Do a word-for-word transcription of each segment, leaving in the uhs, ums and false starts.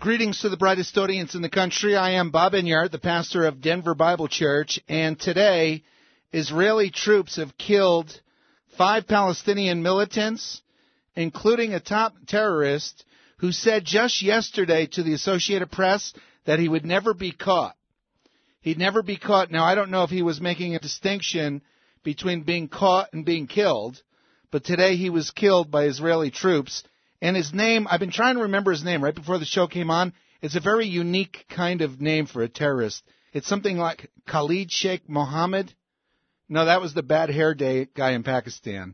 Greetings to the brightest audience in the country. I am Bob Enyart, the pastor of Denver Bible Church, and today Israeli troops have killed five Palestinian militants, including a top terrorist who said just yesterday to the Associated Press that he would never be caught. He'd never be caught. Now, I don't know if he was making a distinction between being caught and being killed, but today he was killed by Israeli troops. And his name, I've been trying to remember his name right before the show came on. It's a very unique kind of name for a terrorist. It's something like Khalid Sheikh Mohammed. No, that was the bad hair day guy in Pakistan.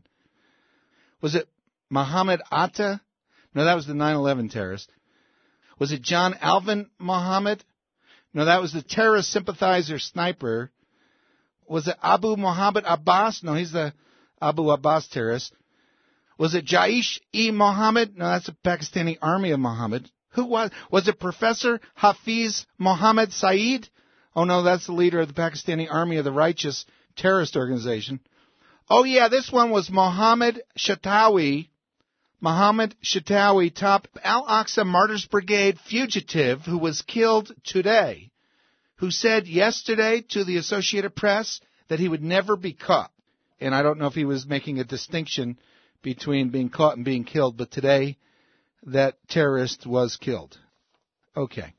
Was it Mohammed Atta? No, that was the nine eleven terrorist. Was it John Alvin Mohammed? No, that was the terrorist sympathizer sniper. Was it Abu Mohammed Abbas? No, he's the Abu Abbas terrorist. Was it Jaish-e-Mohammed? No, that's the Pakistani Army of Mohammed. Who was? Was it Professor Hafiz Mohammed Saeed? Oh, no, that's the leader of the Pakistani Army of the Righteous terrorist organization. Oh, yeah, this one was Mohammed Shatawi. Mohammed Shatawi, top Al-Aqsa Martyrs Brigade fugitive who was killed today, who said yesterday to the Associated Press that he would never be caught. And I don't know if he was making a distinction between being caught and being killed, but today that terrorist was killed. Okay.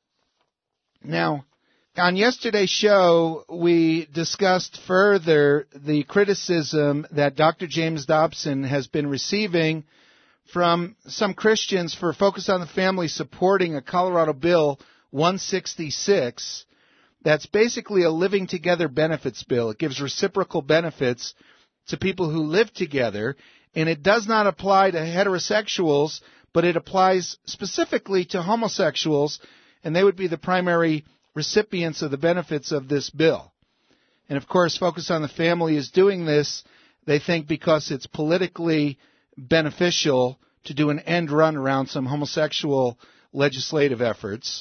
Now, on yesterday's show, we discussed further the criticism that Doctor James Dobson has been receiving from some Christians for Focus on the Family supporting a Colorado Bill one sixty-six that's basically a living together benefits bill. It gives reciprocal benefits to people who live together. And it does not apply to heterosexuals, but it applies specifically to homosexuals, and they would be the primary recipients of the benefits of this bill. And, of course, Focus on the Family is doing this, they think, because it's politically beneficial to do an end run around some homosexual legislative efforts.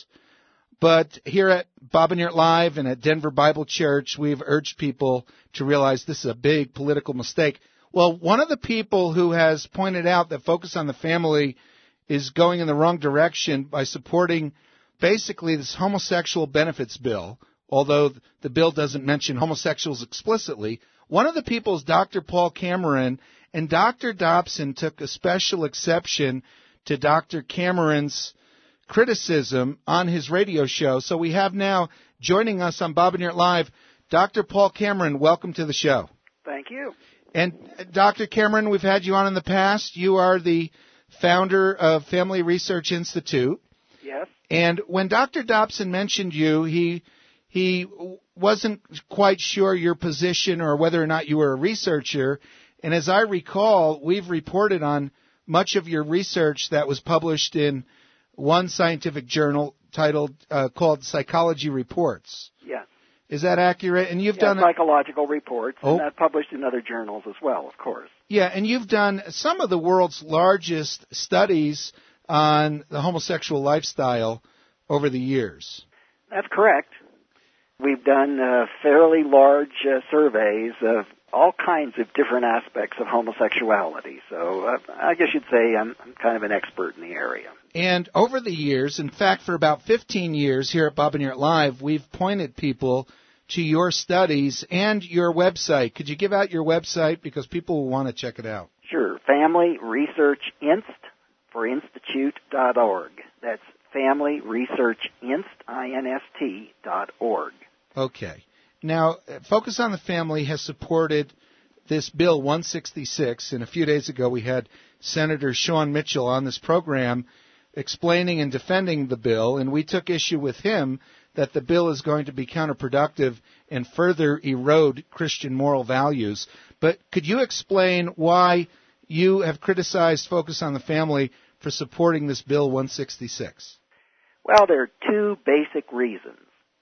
But here at Bob Enyart Live and at Denver Bible Church, we've urged people to realize this is a big political mistake. Well, one of the people who has pointed out that Focus on the Family is going in the wrong direction by supporting basically this homosexual benefits bill, although the bill doesn't mention homosexuals explicitly, one of the people is Doctor Paul Cameron, and Doctor Dobson took a special exception to Doctor Cameron's criticism on his radio show. So we have now joining us on Bob Enyart Live, Doctor Paul Cameron. Welcome to the show. Thank you. And Doctor Cameron, we've had you on in the past. You are the founder of Family Research Institute. Yes. And when Doctor Dobson mentioned you, he he wasn't quite sure your position or whether or not you were a researcher. And as I recall, we've reported on much of your research that was published in one scientific journal titled uh, called Psychology Reports. Yes. Is that accurate? And you've yeah, done psychological a... reports, oh. and that's published in other journals as well, of course. Yeah, and you've done some of the world's largest studies on the homosexual lifestyle over the years. That's correct. We've done uh, fairly large uh, surveys of all kinds of different aspects of homosexuality. So uh, I guess you'd say I'm, I'm kind of an expert in the area. And over the years, in fact, for about fifteen years here at Bob Enyart Live, we've pointed people to your studies and your website. Could you give out your website because people will want to check it out? Sure. Family Research Inst for Institute dot org. That's Family Research Inst, I N S T, dot org. Okay. Now, Focus on the Family has supported this Bill one sixty-six, and a few days ago we had Senator Sean Mitchell on this program explaining and defending the bill, and we took issue with him that the bill is going to be counterproductive and further erode Christian moral values. But could you explain why you have criticized Focus on the Family for supporting this Bill one sixty-six? Well, there are two basic reasons.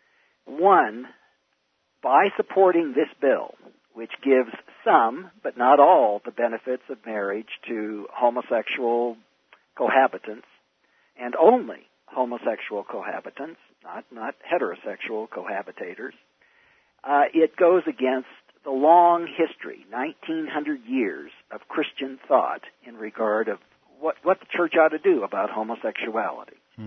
One, by supporting this bill, which gives some, but not all, the benefits of marriage to homosexual cohabitants, and only homosexual cohabitants, not, not heterosexual cohabitators, uh, it goes against the long history, nineteen hundred years of Christian thought in regard of what, what the church ought to do about homosexuality. Hmm.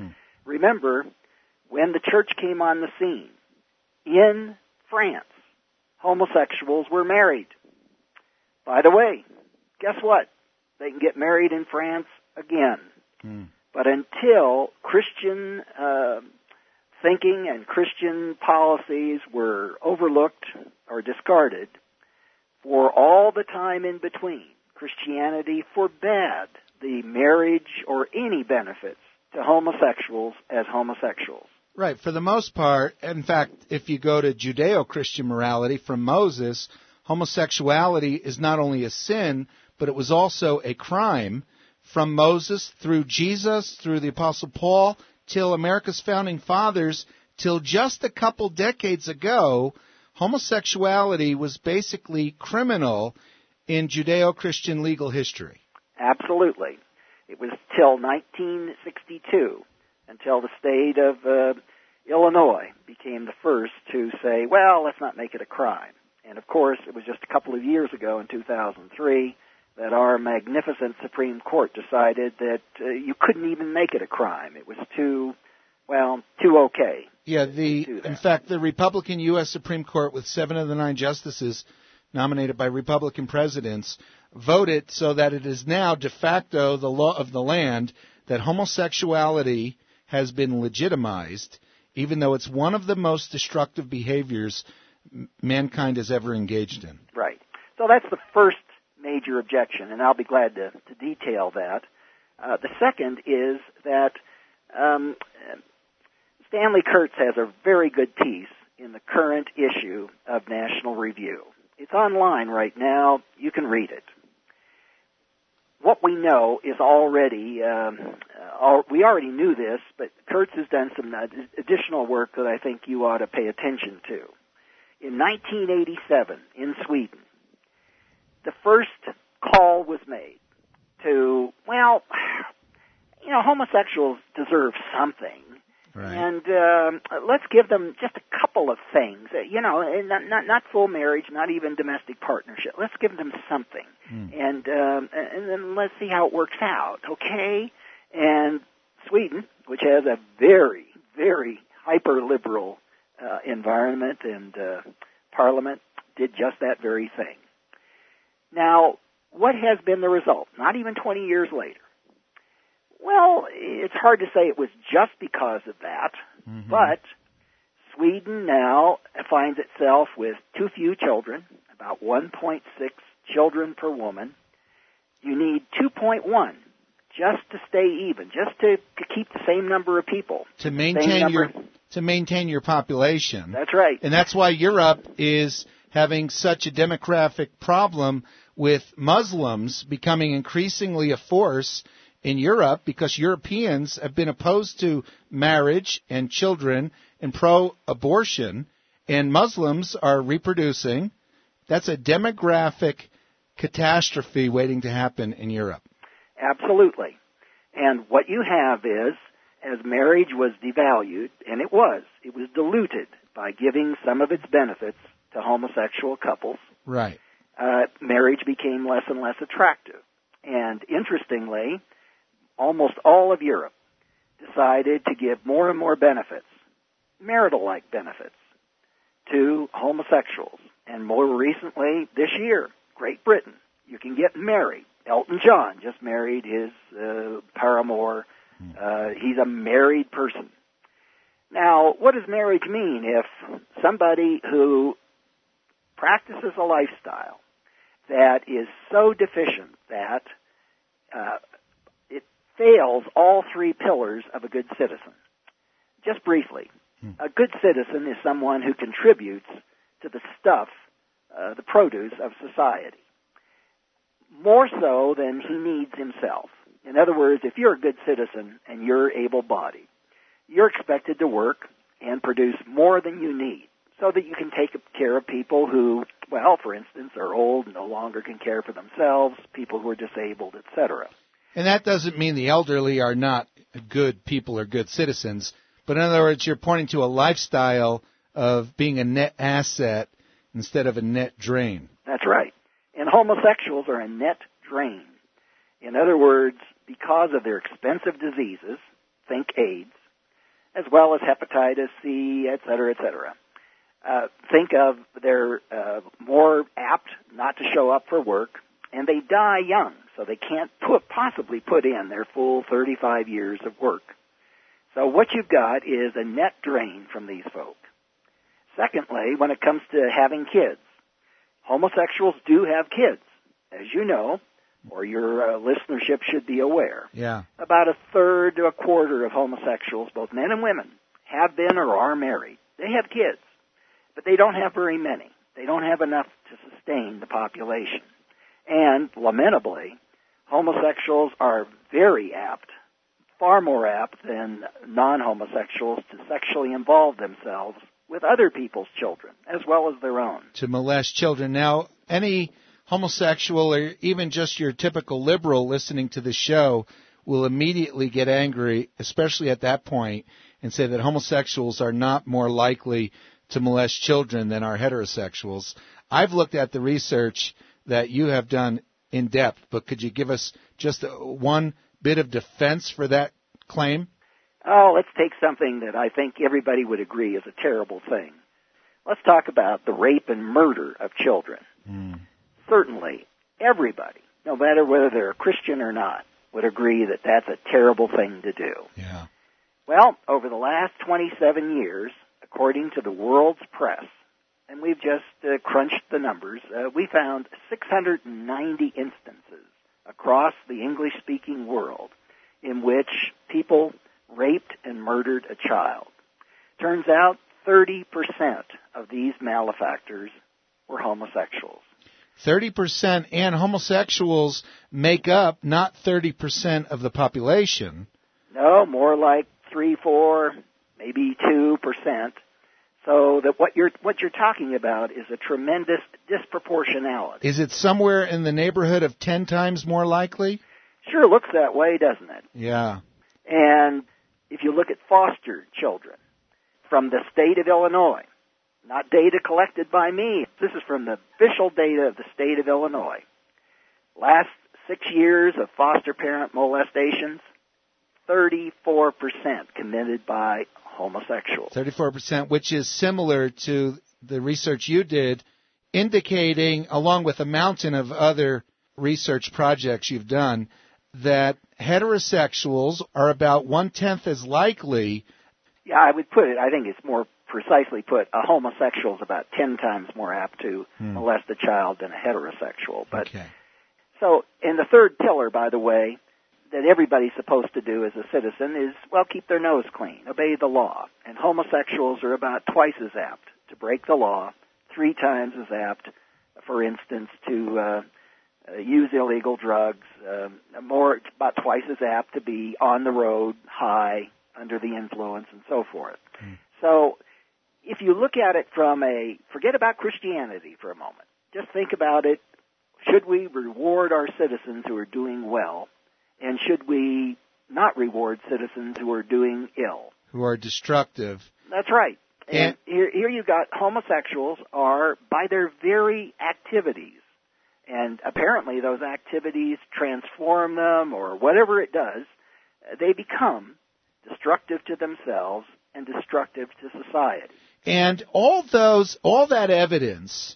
remember, when the church came on the scene, in France, homosexuals were married. By the way, guess what? They can get married in France again. Mm. But until Christian uh, thinking and Christian policies were overlooked or discarded, for all the time in between, Christianity forbade the marriage or any benefits to homosexuals as homosexuals. Right. For the most part, in fact, if you go to Judeo-Christian morality from Moses, homosexuality is not only a sin, but it was also a crime from Moses through Jesus, through the Apostle Paul, till America's founding fathers, till just a couple decades ago, homosexuality was basically criminal in Judeo-Christian legal history. Absolutely. It was till nineteen sixty-two, until the state of uh, Illinois became the first to say, well, let's not make it a crime. And of course, it was just a couple of years ago in two thousand three that our magnificent Supreme Court decided that uh, you couldn't even make it a crime. It was too, well, too okay. Yeah, the in fact, the Republican U S Supreme Court, with seven of the nine justices nominated by Republican presidents, voted so that it is now de facto the law of the land that homosexuality has been legitimized, even though it's one of the most destructive behaviors mankind has ever engaged in. Right. So that's the first major objection, and I'll be glad to, to detail that. Uh, the second is that um, Stanley Kurtz has a very good piece in the current issue of National Review. It's online right now. You can read it. What we know is already, um, uh, we already knew this, but Kurtz has done some additional work that I think you ought to pay attention to. In nineteen eighty-seven, in Sweden, the first call was made to, well, you know, homosexuals deserve something. Right. And um, let's give them just a couple of things, you know, not, not, not full marriage, not even domestic partnership. Let's give them something, mm. and um, and then let's see how it works out, okay? And Sweden, which has a very, very hyper-liberal uh, environment and uh, parliament, did just that very thing. Now, what has been the result? Not even twenty years later. Well, it's hard to say it was just because of that, mm-hmm. but Sweden now finds itself with too few children, about one point six children per woman. You need two point one just to stay even, just to, to keep the same number of people. To maintain your to maintain your population. That's right. And that's why Europe is having such a demographic problem with Muslims becoming increasingly a force in Europe, because Europeans have been opposed to marriage and children and pro-abortion, and Muslims are reproducing. That's a demographic catastrophe waiting to happen in Europe. Absolutely. And what you have is, as marriage was devalued, and it was, it was diluted by giving some of its benefits to homosexual couples. Right. Uh, marriage became less and less attractive. And interestingly, almost all of Europe decided to give more and more benefits, marital-like benefits, to homosexuals. And more recently, this year, Great Britain, you can get married. Elton John just married his uh, paramour. Uh, he's a married person. Now, what does marriage mean if somebody who practices a lifestyle that is so deficient that uh, it fails all three pillars of a good citizen? Just briefly, hmm. a good citizen is someone who contributes to the stuff, uh, the produce of society, more so than he needs himself. In other words, if you're a good citizen and you're able-bodied, you're expected to work and produce more than you need so that you can take care of people who, well, for instance, are old and no longer can care for themselves, people who are disabled, et cetera. And that doesn't mean the elderly are not good people or good citizens, but in other words, you're pointing to a lifestyle of being a net asset instead of a net drain. That's right. And homosexuals are a net drain. In other words, because of their expensive diseases, think AIDS, as well as hepatitis C, et cetera, et cetera. Uh, think of they're uh, more apt not to show up for work, and they die young, so they can't put, possibly put in their full thirty-five years of work. So what you've got is a net drain from these folk. Secondly, when it comes to having kids, homosexuals do have kids, as you know, or your uh, listenership should be aware. Yeah. About a third to a quarter of homosexuals, both men and women, have been or are married. They have kids, but they don't have very many. They don't have enough to sustain the population. And, lamentably, homosexuals are very apt, far more apt than non-homosexuals, to sexually involve themselves with other people's children, as well as their own. To molest children. Now, any homosexual or even just your typical liberal listening to the show will immediately get angry, especially at that point, and say that homosexuals are not more likely to molest children than are heterosexuals. I've looked at the research that you have done in depth, but could you give us just one bit of defense for that claim? Oh, let's take something that I think everybody would agree is a terrible thing. Let's talk about the rape and murder of children. Mm. Certainly, everybody, no matter whether they're a Christian or not, would agree that that's a terrible thing to do. Yeah. Well, over the last twenty-seven years, according to the world's press, and we've just uh, crunched the numbers, uh, we found six hundred ninety instances across the English-speaking world in which people raped and murdered a child. Turns out thirty percent of these malefactors were homosexuals. thirty percent, and homosexuals make up not thirty percent of the population. No, more like three, four, maybe two percent. So that what you're what you're talking about is a tremendous disproportionality. Is it somewhere in the neighborhood of ten times more likely? Sure looks that way, doesn't it? Yeah. And if you look at foster children from the state of Illinois, not data collected by me, this is from the official data of the state of Illinois. Last six years of foster parent molestations, thirty-four percent committed by homosexuals. thirty-four percent, which is similar to the research you did, indicating, along with a mountain of other research projects you've done, that heterosexuals are about one-tenth as likely. Yeah, I would put it, I think it's more precisely put, a homosexual is about ten times more apt to hmm. molest a child than a heterosexual. But okay. So, in the third pillar, by the way, that everybody's supposed to do as a citizen is, well, keep their nose clean, obey the law. And homosexuals are about twice as apt to break the law, three times as apt, for instance, to uh, uh, use illegal drugs, uh, more about twice as apt to be on the road, high, under the influence, and so forth. Mm. So if you look at it from a, forget about Christianity for a moment. Just think about it. Should we reward our citizens who are doing well? And should we not reward citizens who are doing ill? Who are destructive. That's right. And, and here, here you've got homosexuals are, by their very activities, and apparently those activities transform them or whatever it does, they become destructive to themselves and destructive to society. And all those, all that evidence,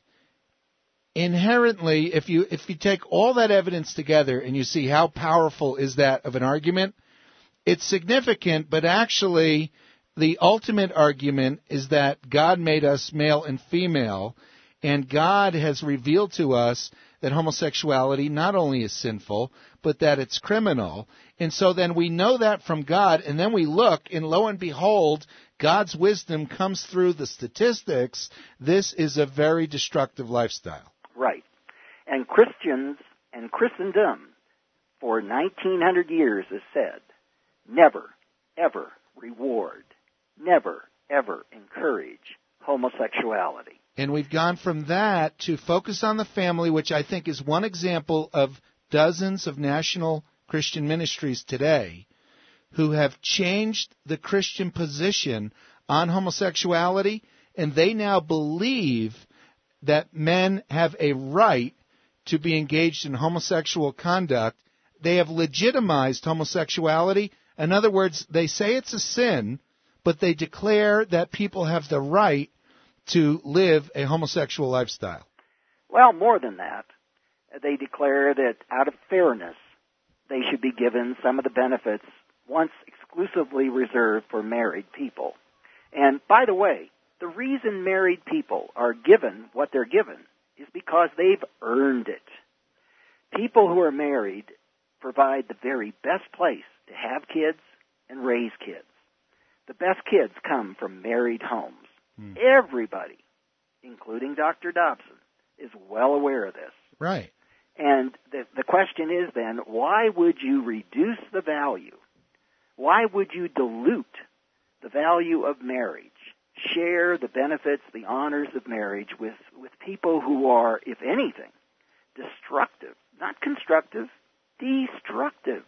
inherently, if you if you take all that evidence together and you see how powerful is that of an argument, it's significant, but actually the ultimate argument is that God made us male and female, and God has revealed to us that homosexuality not only is sinful, but that it's criminal. And so then we know that from God, and then we look, and lo and behold, God's wisdom comes through the statistics. This is a very destructive lifestyle. Right. And Christians and Christendom for nineteen hundred years has said, never, ever reward, never, ever encourage homosexuality. And we've gone from that to focus on the family, which I think is one example of dozens of national Christian ministries today who have changed the Christian position on homosexuality, and they now believe that men have a right to be engaged in homosexual conduct. They have legitimized homosexuality. In other words, they say it's a sin, but they declare that people have the right to live a homosexual lifestyle. Well, more than that. They declare that out of fairness, they should be given some of the benefits once exclusively reserved for married people. And by the way, the reason married people are given what they're given is because they've earned it. People who are married provide the very best place to have kids and raise kids. The best kids come from married homes. Hmm. Everybody, including Doctor Dobson, is well aware of this. Right. And the, the question is then, why would you reduce the value? Why would you dilute the value of marriage? Share the benefits, the honors of marriage with, with people who are, if anything, destructive, not constructive, destructive.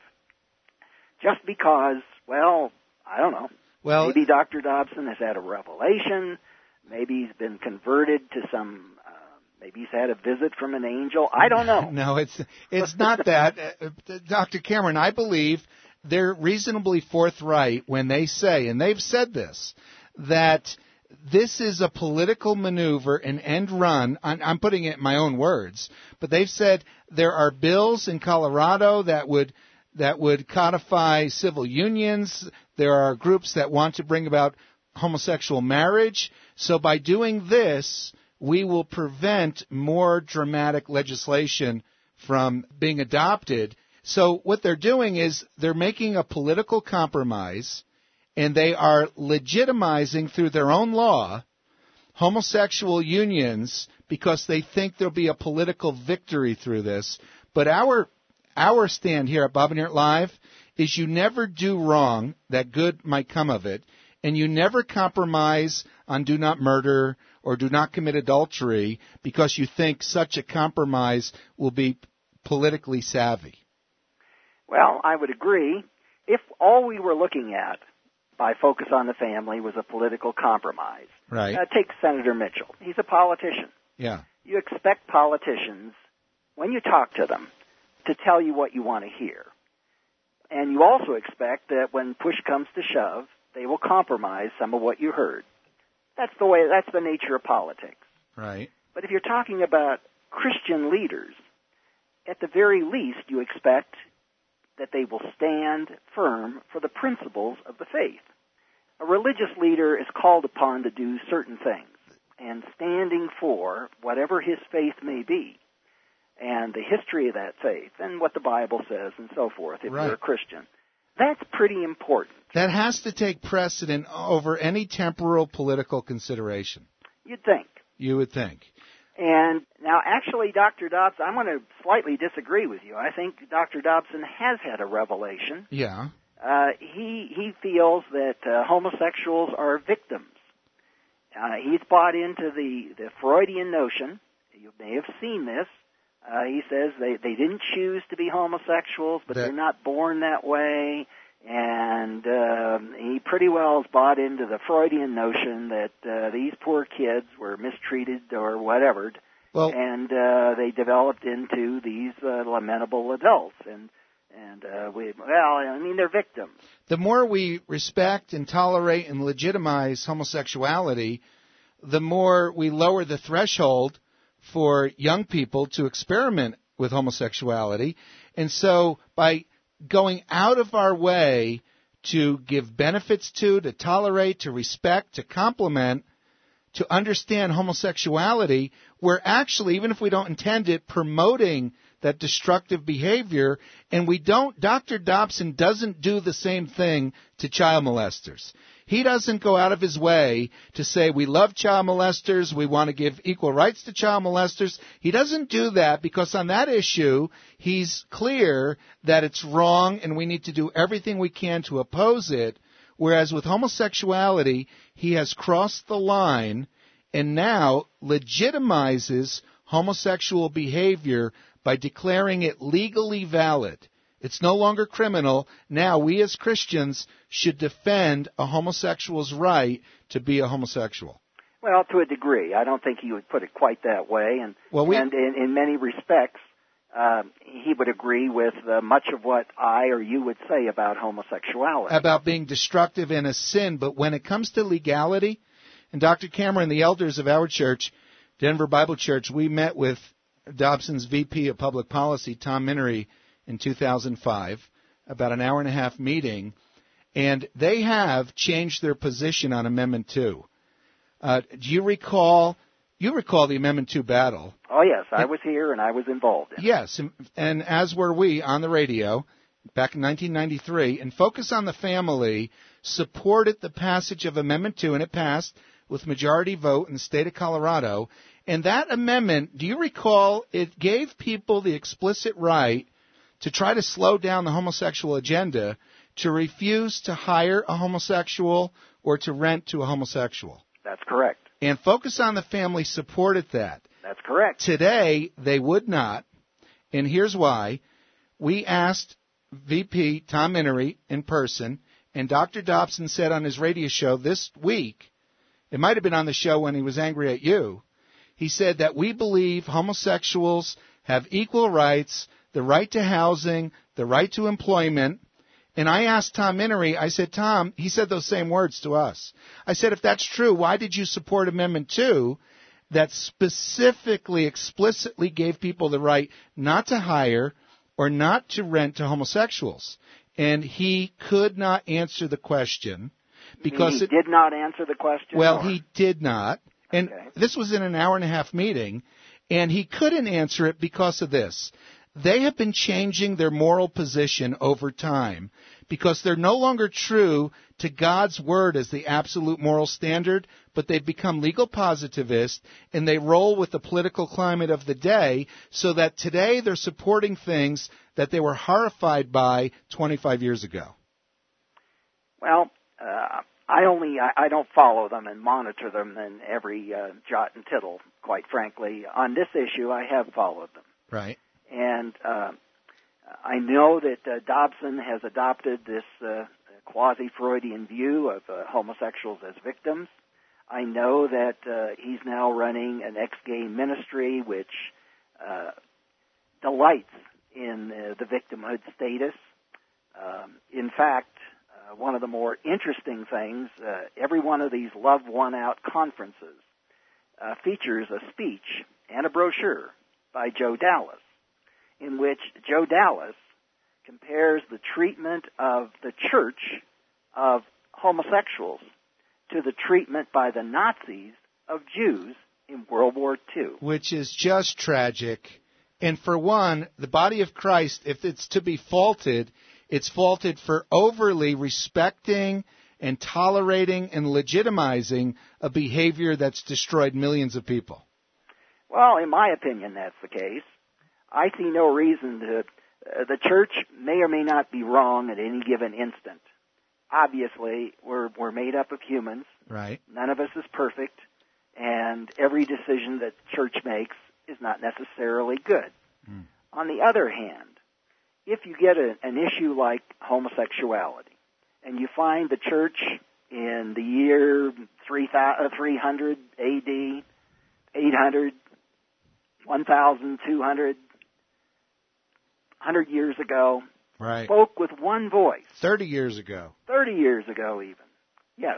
Just because, well, I don't know. Well, maybe Doctor Dobson has had a revelation. Maybe he's been converted to some, uh, maybe he's had a visit from an angel. I don't know. No, it's it's not that. Uh, Doctor Cameron, I believe they're reasonably forthright when they say, and they've said this, that this is a political maneuver, an end run. I'm, I'm putting it in my own words, but they've said there are bills in Colorado that would that would codify civil unions. There are groups that want to bring about homosexual marriage. So by doing this, we will prevent more dramatic legislation from being adopted. So what they're doing is they're making a political compromise, and they are legitimizing through their own law homosexual unions because they think there'll be a political victory through this. But our our stand here at Bob and Eric Live is you never do wrong that good might come of it, and you never compromise on do not murder or do not commit adultery because you think such a compromise will be politically savvy. Well, I would agree. If all we were looking at by Focus on the Family was a political compromise. Right. Uh, take Senator Mitchell. He's a politician. Yeah. You expect politicians, when you talk to them, to tell you what you want to hear. And you also expect that when push comes to shove, they will compromise some of what you heard. That's the way, that's the nature of politics. Right. But if you're talking about Christian leaders, at the very least you expect that they will stand firm for the principles of the faith. A religious leader is called upon to do certain things, and standing for whatever his faith may be, and the history of that faith, and what the Bible says, and so forth, if right. you're a Christian. That's pretty important. That has to take precedent over any temporal political consideration. You'd think. You would think. And now, actually, Doctor Dobson, I'm going to slightly disagree with you. I think Doctor Dobson has had a revelation. Yeah. Uh, he he feels that uh, homosexuals are victims. Uh, he's bought into the, the Freudian notion. You may have seen this. Uh, he says they, they didn't choose to be homosexuals, but that, they're not born that way. And um, he pretty well has bought into the Freudian notion that uh, these poor kids were mistreated or whatever, well, and uh, they developed into these uh, lamentable adults. And and uh, we well, I mean, they're victims. The more we respect and tolerate and legitimize homosexuality, the more we lower the threshold for young people to experiment with homosexuality. And so by going out of our way to give benefits to, to tolerate, to respect, to compliment, to understand homosexuality, we're actually, even if we don't intend it, promoting that destructive behavior. And we don't, Doctor Dobson doesn't do the same thing to child molesters. He doesn't go out of his way to say we love child molesters, we want to give equal rights to child molesters. He doesn't do that because on that issue, he's clear that it's wrong and we need to do everything we can to oppose it. Whereas with homosexuality, he has crossed the line and now legitimizes homosexual behavior by declaring it legally valid. It's no longer criminal. Now we as Christians should defend a homosexual's right to be a homosexual. Well, to a degree. I don't think he would put it quite that way. And, well, we, and in, in many respects, uh, he would agree with uh, much of what I or you would say about homosexuality. About being destructive and a sin. But when it comes to legality, and Doctor Cameron, the elders of our church, Denver Bible Church, we met with Dobson's V P of Public Policy, Tom Minery, in two thousand five, about an hour and a half meeting, and they have changed their position on Amendment two. Uh, do you recall, you recall the Amendment two battle? Oh, yes, I was here and I was involved in it. Yes, and, and as were we on the radio back in nineteen ninety-three, and Focus on the Family supported the passage of Amendment two, and it passed with majority vote in the state of Colorado. And that amendment, do you recall, it gave people the explicit right to try to slow down the homosexual agenda, to refuse to hire a homosexual or to rent to a homosexual. That's correct. And Focus on the Family supported that. That's correct. Today, they would not, and here's why. We asked V P Tom Minery in person, and Doctor Dobson said on his radio show this week, it might have been on the show when he was angry at you, he said that we believe homosexuals have equal rights, the right to housing, the right to employment. And I asked Tom Minery, I said, Tom, he said those same words to us. I said, if that's true, why did you support Amendment two that specifically, explicitly gave people the right not to hire or not to rent to homosexuals? And he could not answer the question. Because he it, did not answer the question? Well, or? he did not. And okay. This was in an hour and a half meeting, and he couldn't answer it because of this. They have been changing their moral position over time because they're no longer true to God's word as the absolute moral standard, but they've become legal positivists, and they roll with the political climate of the day, so that today they're supporting things that they were horrified by twenty-five years ago. Well, uh, I only I, I don't follow them and monitor them in every uh, jot and tittle, quite frankly. On this issue, I have followed them. Right. And uh, I know that uh, Dobson has adopted this uh, quasi-Freudian view of uh, homosexuals as victims. I know that uh, he's now running an ex-gay ministry which uh, delights in uh, the victimhood status. Um, in fact, uh, one of the more interesting things, uh, every one of these Love One Out conferences uh, features a speech and a brochure by Joe Dallas, in which Joe Dallas compares the treatment of the church of homosexuals to the treatment by the Nazis of Jews in World War Two. Which is just tragic. And for one, the body of Christ, if it's to be faulted, it's faulted for overly respecting and tolerating and legitimizing a behavior that's destroyed millions of people. Well, in my opinion, that's the case. I see no reason to, uh, the church may or may not be wrong at any given instant. Obviously, we're, we're made up of humans. Right. None of us is perfect, and every decision that the church makes is not necessarily good. Mm. On the other hand, if you get a, an issue like homosexuality, and you find the church in the year three hundred A D, eight hundred, one thousand two hundred, one hundred years ago, right, spoke with one voice. thirty years ago. thirty years ago even. Yes.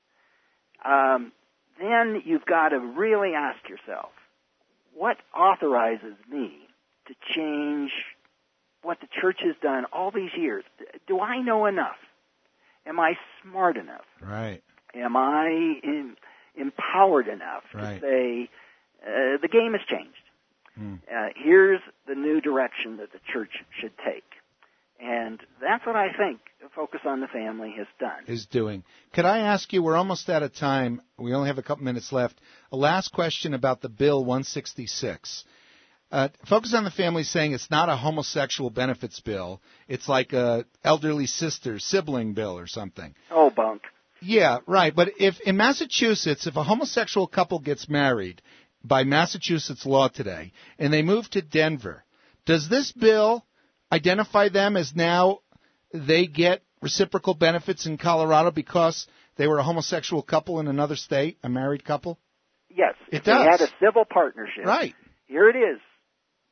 Um, then you've got to really ask yourself, what authorizes me to change what the church has done all these years? Do I know enough? Am I smart enough? Right. Am I in, empowered enough right. to say, uh, the game has changed? Hmm. Uh, here's the new direction that the church should take. And that's what I think Focus on the Family has done. Is doing. Could I ask you, we're almost out of time. We only have a couple minutes left. A last question about the Bill one sixty-six. Uh, Focus on the Family is saying it's not a homosexual benefits bill. It's like a elderly sister, sibling bill or something. Oh, bunk. Yeah, right. But if in Massachusetts, if a homosexual couple gets married by Massachusetts law today and they move to Denver, does this bill identify them as now they get reciprocal benefits in Colorado because they were a homosexual couple in another state, a married couple? Yes. It if does. They had a civil partnership. Right. Here it is. Uh,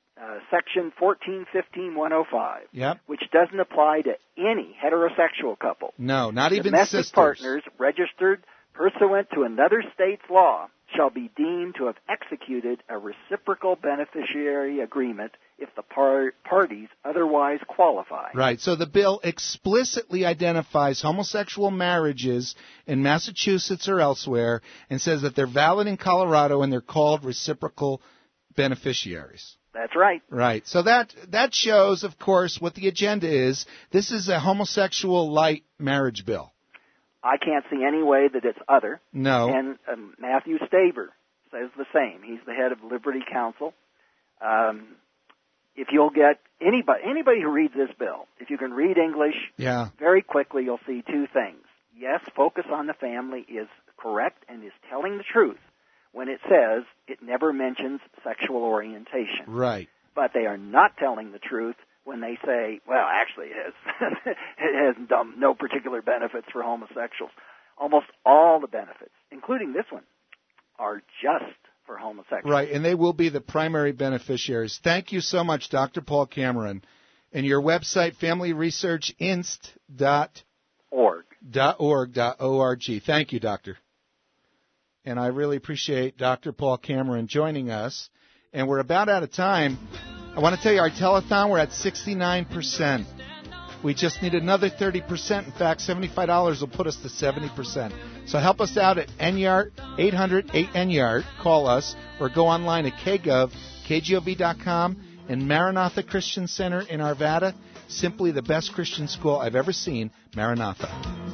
Section fourteen fifteen one oh five, yep. which doesn't apply to any heterosexual couple. No, not even Domestic sisters. partners registered pursuant to another state's law shall be deemed to have executed a reciprocal beneficiary agreement if the par- parties otherwise qualify. Right. So the bill explicitly identifies homosexual marriages in Massachusetts or elsewhere and says that they're valid in Colorado and they're called reciprocal beneficiaries. That's right. Right. So that that shows, of course, what the agenda is. This is a homosexual light marriage bill. I can't see any way that it's other. No. And um, Matthew Staver says the same. He's the head of Liberty Counsel. Um, if you'll get anybody, anybody who reads this bill, if you can read English, yeah. very quickly you'll see two things. Yes, focus on the family is correct and is telling the truth when it says it never mentions sexual orientation. Right. But they are not telling the truth when they say, well, actually it has, it has no particular benefits for homosexuals. Almost all the benefits, including this one, are just for homosexuals. Right, and they will be the primary beneficiaries. Thank you so much, Doctor Paul Cameron. And your website, family research inst dot org. .org. Thank you, Doctor. And I really appreciate Doctor Paul Cameron joining us. And we're about out of time. I want to tell you, our telethon, we're at sixty-nine percent. We just need another thirty percent. In fact, seventy-five dollars will put us to seventy percent. So help us out at N Y A R T, eight hundred eight N Y A R T. Call us or go online at K Gov, K G O V dot com. And Maranatha Christian Center in Arvada, simply the best Christian school I've ever seen, Maranatha.